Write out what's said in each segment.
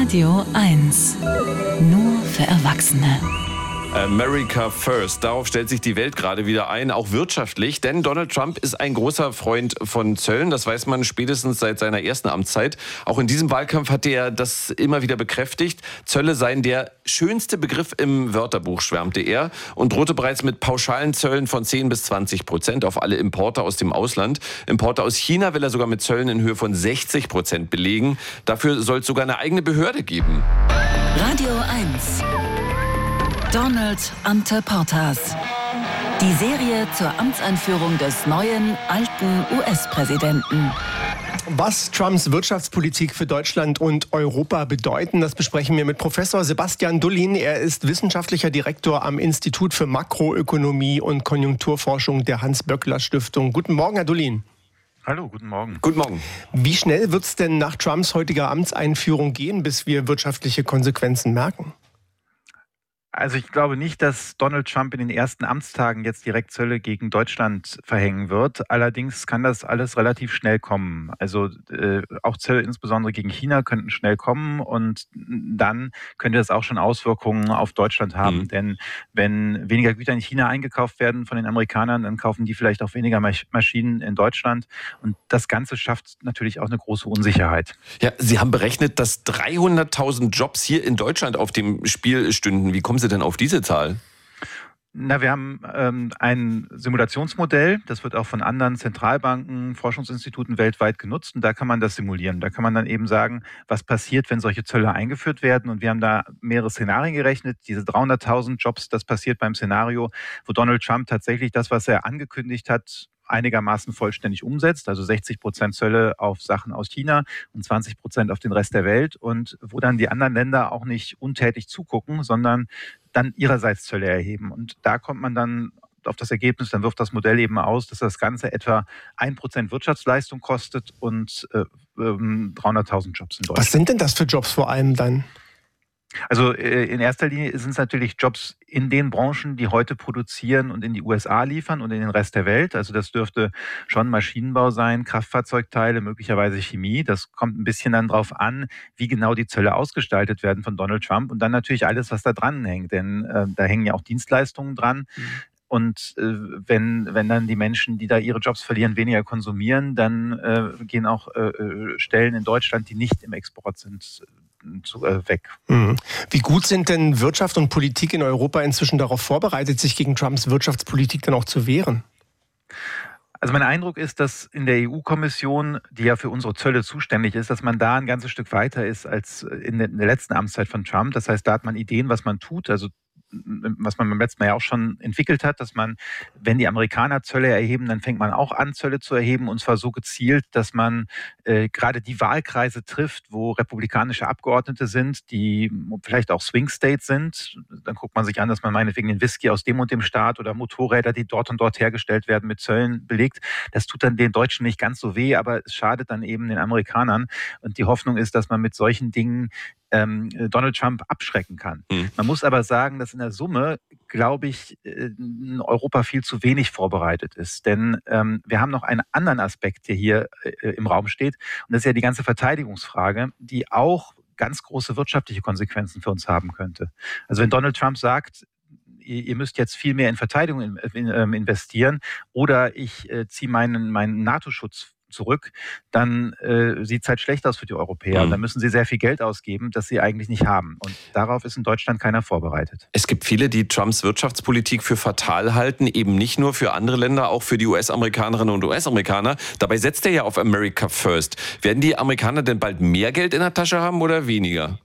Radio 1. Nur für Erwachsene. America First. Darauf stellt sich die Welt gerade wieder ein, auch wirtschaftlich. Denn Donald Trump ist ein großer Freund von Zöllen. Das weiß man spätestens seit seiner ersten Amtszeit. Auch in diesem Wahlkampf hat er das immer wieder bekräftigt. Zölle seien der schönste Begriff im Wörterbuch, schwärmte er. Und drohte bereits mit pauschalen Zöllen von 10-20% auf alle Importe aus dem Ausland. Importe aus China will er sogar mit Zöllen in Höhe von 60% belegen. Dafür soll es sogar eine eigene Behörde geben. Radio 1. Donald ante Portas. Die Serie zur Amtseinführung des neuen, alten US-Präsidenten. Was Trumps Wirtschaftspolitik für Deutschland und Europa bedeuten, das besprechen wir mit Professor Sebastian Dullin. Er ist wissenschaftlicher Direktor am Institut für Makroökonomie und Konjunkturforschung der Hans-Böckler-Stiftung. Guten Morgen, Herr Dullin. Hallo, guten Morgen. Guten Morgen. Wie schnell wird es denn nach Trumps heutiger Amtseinführung gehen, bis wir wirtschaftliche Konsequenzen merken? Also ich glaube nicht, dass Donald Trump in den ersten Amtstagen jetzt direkt Zölle gegen Deutschland verhängen wird. Allerdings kann das alles relativ schnell kommen. Also auch Zölle insbesondere gegen China könnten schnell kommen und dann könnte das auch schon Auswirkungen auf Deutschland haben. Denn wenn weniger Güter in China eingekauft werden von den Amerikanern, dann kaufen die vielleicht auch weniger Maschinen in Deutschland. Und das Ganze schafft natürlich auch eine große Unsicherheit. Ja, Sie haben berechnet, dass 300.000 Jobs hier in Deutschland auf dem Spiel stünden. Wie kommen Sie denn auf diese Zahl? Na, wir haben ein Simulationsmodell, das wird auch von anderen Zentralbanken, Forschungsinstituten weltweit genutzt und da kann man das simulieren. Da kann man dann eben sagen, was passiert, wenn solche Zölle eingeführt werden und wir haben da mehrere Szenarien gerechnet. Diese 300.000 Jobs, das passiert beim Szenario, wo Donald Trump tatsächlich das, was er angekündigt hat, einigermaßen vollständig umsetzt, also 60% Zölle auf Sachen aus China und 20% auf den Rest der Welt und wo dann die anderen Länder auch nicht untätig zugucken, sondern dann ihrerseits Zölle erheben. Und da kommt man dann auf das Ergebnis, dann wirft das Modell eben aus, dass das Ganze etwa 1% Wirtschaftsleistung kostet und 300.000 Jobs in Deutschland. Was sind denn das für Jobs vor allem dann? Also in erster Linie sind es natürlich Jobs in den Branchen, die heute produzieren und in die USA liefern und in den Rest der Welt. Also das dürfte schon Maschinenbau sein, Kraftfahrzeugteile, möglicherweise Chemie. Das kommt ein bisschen dann drauf an, wie genau die Zölle ausgestaltet werden von Donald Trump. Und dann natürlich alles, was da dran hängt. Denn da hängen ja auch Dienstleistungen dran. Und wenn dann die Menschen, die da ihre Jobs verlieren, weniger konsumieren, dann gehen auch Stellen in Deutschland, die nicht im Export sind, weg. Wie gut sind denn Wirtschaft und Politik in Europa inzwischen darauf vorbereitet, sich gegen Trumps Wirtschaftspolitik dann auch zu wehren? Also mein Eindruck ist, dass in der EU-Kommission, die ja für unsere Zölle zuständig ist, dass man da ein ganzes Stück weiter ist als in der letzten Amtszeit von Trump. Das heißt, da hat man Ideen, was man tut, also was man beim letzten Mal ja auch schon entwickelt hat, dass man, wenn die Amerikaner Zölle erheben, dann fängt man auch an, Zölle zu erheben und zwar so gezielt, dass man gerade die Wahlkreise trifft, wo republikanische Abgeordnete sind, die vielleicht auch Swing States sind. Dann guckt man sich an, dass man meinetwegen den Whisky aus dem und dem Staat oder Motorräder, die dort und dort hergestellt werden, mit Zöllen belegt. Das tut dann den Deutschen nicht ganz so weh, aber es schadet dann eben den Amerikanern. Und die Hoffnung ist, dass man mit solchen Dingen Donald Trump abschrecken kann. Man muss aber sagen, dass in der Summe, glaube ich, Europa viel zu wenig vorbereitet ist. Denn wir haben noch einen anderen Aspekt, der hier im Raum steht. Und das ist ja die ganze Verteidigungsfrage, die auch ganz große wirtschaftliche Konsequenzen für uns haben könnte. Also wenn Donald Trump sagt, ihr müsst jetzt viel mehr in Verteidigung investieren oder ich ziehe meinen NATO-Schutz zurück, dann sieht es halt schlecht aus für die Europäer. Und dann müssen sie sehr viel Geld ausgeben, das sie eigentlich nicht haben. Und darauf ist in Deutschland keiner vorbereitet. Es gibt viele, die Trumps Wirtschaftspolitik für fatal halten, eben nicht nur für andere Länder, auch für die US-Amerikanerinnen und US-Amerikaner. Dabei setzt er ja auf America First. Werden die Amerikaner denn bald mehr Geld in der Tasche haben oder weniger?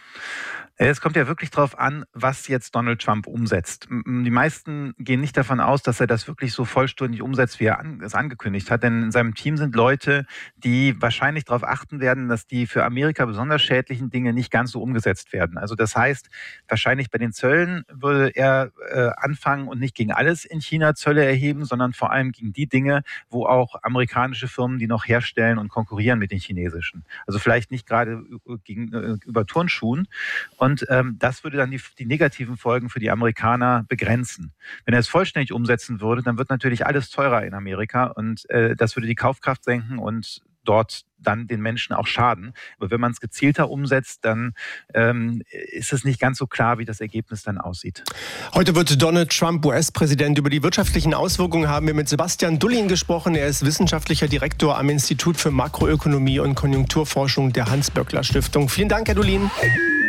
Es kommt ja wirklich darauf an, was jetzt Donald Trump umsetzt. Die meisten gehen nicht davon aus, dass er das wirklich so vollständig umsetzt, wie er es angekündigt hat. Denn in seinem Team sind Leute, die wahrscheinlich darauf achten werden, dass die für Amerika besonders schädlichen Dinge nicht ganz so umgesetzt werden. Also das heißt, wahrscheinlich bei den Zöllen würde er anfangen und nicht gegen alles in China Zölle erheben, sondern vor allem gegen die Dinge, wo auch amerikanische Firmen, die noch herstellen und konkurrieren mit den chinesischen. Also vielleicht nicht gerade gegenüber Turnschuhen. Und das würde dann die negativen Folgen für die Amerikaner begrenzen. Wenn er es vollständig umsetzen würde, dann wird natürlich alles teurer in Amerika und das würde die Kaufkraft senken und dort dann den Menschen auch schaden. Aber wenn man es gezielter umsetzt, dann ist es nicht ganz so klar, wie das Ergebnis dann aussieht. Heute wird Donald Trump US-Präsident. Über die wirtschaftlichen Auswirkungen haben wir mit Sebastian Dullin gesprochen. Er ist wissenschaftlicher Direktor am Institut für Makroökonomie und Konjunkturforschung der Hans-Böckler-Stiftung. Vielen Dank, Herr Dullin.